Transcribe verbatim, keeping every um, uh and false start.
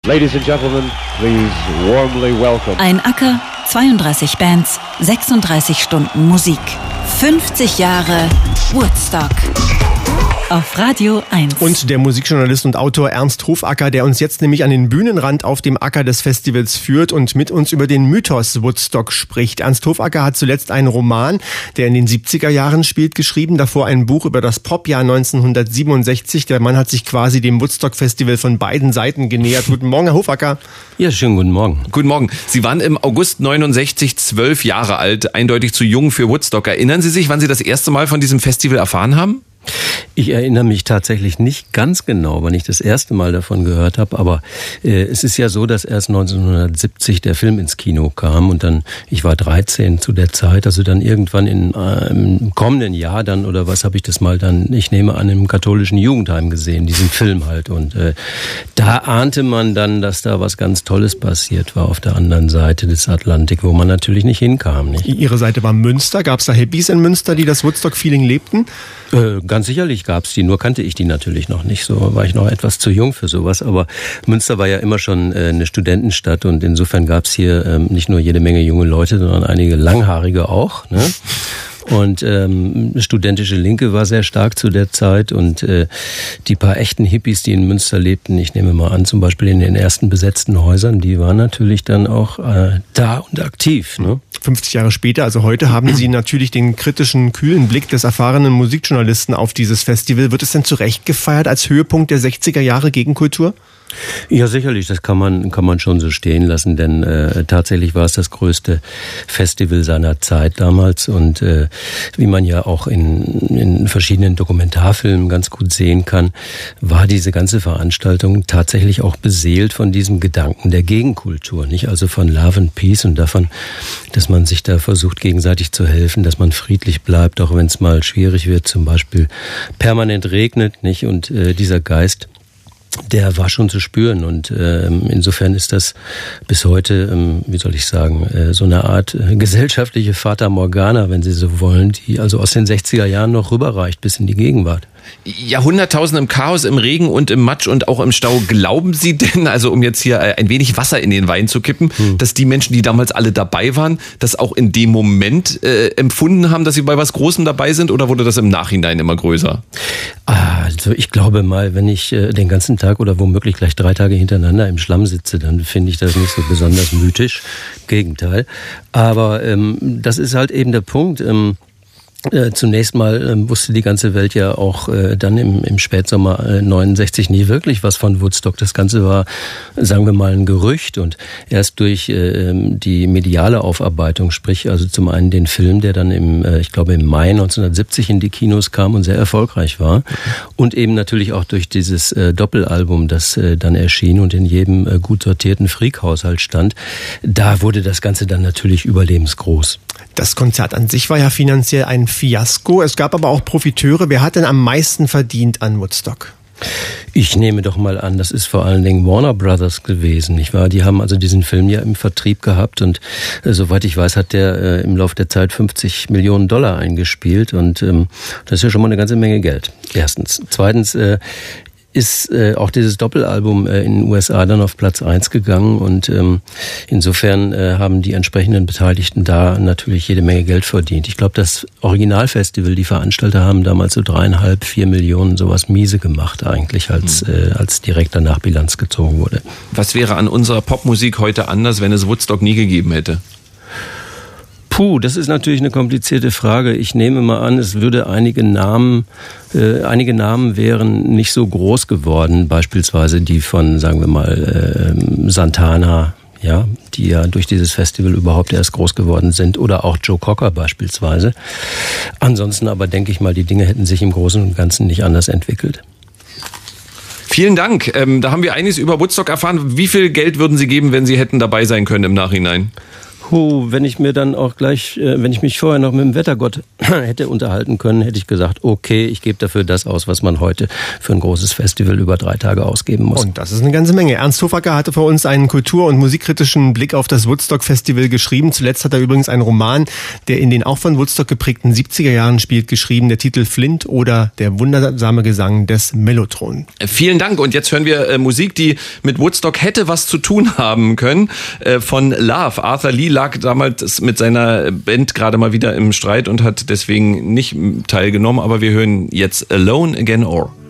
Ladies and gentlemen, please warmly welcome. Ein Acker, zweiunddreißig Bands, sechsunddreißig Stunden Musik. fünfzig Jahre Woodstock. Auf Radio eins. Und der Musikjournalist und Autor Ernst Hofacker, der uns jetzt nämlich an den Bühnenrand auf dem Acker des Festivals führt und mit uns über den Mythos Woodstock spricht. Ernst Hofacker hat zuletzt einen Roman, der in den siebziger Jahren spielt, geschrieben. Davor ein Buch über das Popjahr neunzehnhundertsiebenundsechzig. Der Mann hat sich quasi dem Woodstock-Festival von beiden Seiten genähert. Guten Morgen, Herr Hofacker. Ja, schönen guten Morgen. Guten Morgen. Sie waren im August neunundsechzig zwölf Jahre alt, eindeutig zu jung für Woodstock. Erinnern Sie sich, wann Sie das erste Mal von diesem Festival erfahren haben? Ich erinnere mich tatsächlich nicht ganz genau, wann ich das erste Mal davon gehört habe, aber äh, es ist ja so, dass erst neunzehnhundertsiebzig der Film ins Kino kam und dann, ich war dreizehn zu der Zeit, also dann irgendwann in, äh, im kommenden Jahr dann oder was habe ich das mal dann, ich nehme an, im katholischen Jugendheim gesehen, diesen Film halt, und äh, da ahnte man dann, dass da was ganz Tolles passiert war auf der anderen Seite des Atlantik, wo man natürlich nicht hinkam. Nicht? Ihre Seite war Münster, gab es da Hippies in Münster, die das Woodstock-Feeling lebten? Äh, ganz sicherlich gab es die, nur kannte ich die natürlich noch nicht, so war ich noch etwas zu jung für sowas, aber Münster war ja immer schon äh, eine Studentenstadt und insofern gab es hier ähm, nicht nur jede Menge junge Leute, sondern einige Langhaarige auch, ne? Und ähm, studentische Linke war sehr stark zu der Zeit und äh, die paar echten Hippies, die in Münster lebten, ich nehme mal an, zum Beispiel in den ersten besetzten Häusern, die waren natürlich dann auch äh, da und aktiv. Ne? fünfzig Jahre später, also heute, haben Sie natürlich den kritischen, kühlen Blick des erfahrenen Musikjournalisten auf dieses Festival. Wird es denn zu Recht gefeiert als Höhepunkt der sechziger Jahre Gegenkultur? Ja, sicherlich, das kann man kann man schon so stehen lassen, denn äh, tatsächlich war es das größte Festival seiner Zeit damals und äh, wie man ja auch in, in verschiedenen Dokumentarfilmen ganz gut sehen kann, war diese ganze Veranstaltung tatsächlich auch beseelt von diesem Gedanken der Gegenkultur, nicht? Also von Love and Peace und davon, dass man sich da versucht gegenseitig zu helfen, dass man friedlich bleibt, auch wenn es mal schwierig wird, zum Beispiel permanent regnet, nicht? Und äh, dieser Geist, der war schon zu spüren und äh, insofern ist das bis heute, ähm, wie soll ich sagen, äh, so eine Art äh, gesellschaftliche Fata Morgana, wenn Sie so wollen, die also aus den sechziger Jahren noch rüberreicht bis in die Gegenwart. Jahrhunderttausende im Chaos, im Regen und im Matsch und auch im Stau. Glauben Sie denn, also um jetzt hier ein wenig Wasser in den Wein zu kippen, hm. dass die Menschen, die damals alle dabei waren, das auch in dem Moment äh, empfunden haben, dass sie bei was Großem dabei sind, oder wurde das im Nachhinein immer größer? Also ich glaube mal, wenn ich äh, den ganzen Tag oder womöglich gleich drei Tage hintereinander im Schlamm sitze, dann finde ich das nicht so besonders mythisch. Gegenteil. Aber ähm, das ist halt eben der Punkt. Ähm, Äh, zunächst mal äh, wusste die ganze Welt ja auch äh, dann im, im Spätsommer äh, neunundsechzig nie wirklich was von Woodstock. Das Ganze war, sagen wir mal, ein Gerücht und erst durch äh, die mediale Aufarbeitung, sprich also zum einen den Film, der dann im, äh, ich glaube im Mai neunzehnhundertsiebzig in die Kinos kam und sehr erfolgreich war, und eben natürlich auch durch dieses äh, Doppelalbum, das äh, dann erschien und in jedem äh, gut sortierten Freak-Haushalt stand, da wurde das Ganze dann natürlich überlebensgroß. Das Konzert an sich war ja finanziell ein Fiasko. Es gab aber auch Profiteure. Wer hat denn am meisten verdient an Woodstock? Ich nehme doch mal an, das ist vor allen Dingen Warner Brothers gewesen, nicht wahr? Die haben also diesen Film ja im Vertrieb gehabt und äh, soweit ich weiß, hat der äh, im Laufe der Zeit fünfzig Millionen Dollar eingespielt und ähm, das ist ja schon mal eine ganze Menge Geld. Erstens. Zweitens, äh, ist äh, auch dieses Doppelalbum äh, in den U S A dann auf Platz eins gegangen und ähm, insofern äh, haben die entsprechenden Beteiligten da natürlich jede Menge Geld verdient. Ich glaube, das Originalfestival, die Veranstalter haben damals so dreieinhalb, vier Millionen sowas miese gemacht eigentlich, als, äh, als direkt danach Bilanz gezogen wurde. Was wäre an unserer Popmusik heute anders, wenn es Woodstock nie gegeben hätte? Puh, das ist natürlich eine komplizierte Frage. Ich nehme mal an, es würde einige Namen, äh, einige Namen wären nicht so groß geworden, beispielsweise die von, sagen wir mal, äh, Santana, ja, die ja durch dieses Festival überhaupt erst groß geworden sind, oder auch Joe Cocker beispielsweise. Ansonsten aber denke ich mal, die Dinge hätten sich im Großen und Ganzen nicht anders entwickelt. Vielen Dank. Ähm, da haben wir einiges über Woodstock erfahren. Wie viel Geld würden Sie geben, wenn Sie hätten dabei sein können im Nachhinein? Puh, wenn ich mir dann auch gleich, äh, wenn ich mich vorher noch mit dem Wettergott hätte unterhalten können, hätte ich gesagt, okay, ich gebe dafür das aus, was man heute für ein großes Festival über drei Tage ausgeben muss. Und das ist eine ganze Menge. Ernst Hofacker hatte für uns einen kultur- und musikkritischen Blick auf das Woodstock-Festival geschrieben. Zuletzt hat er übrigens einen Roman, der in den auch von Woodstock geprägten siebziger Jahren spielt, geschrieben. Der Titel Flint oder der wundersame Gesang des Mellotron. Vielen Dank. Und jetzt hören wir äh, Musik, die mit Woodstock hätte was zu tun haben können. Äh, von Love. Arthur Lee lag damals mit seiner Band gerade mal wieder im Streit und hat deswegen nicht teilgenommen. Aber wir hören jetzt Alone Again Or.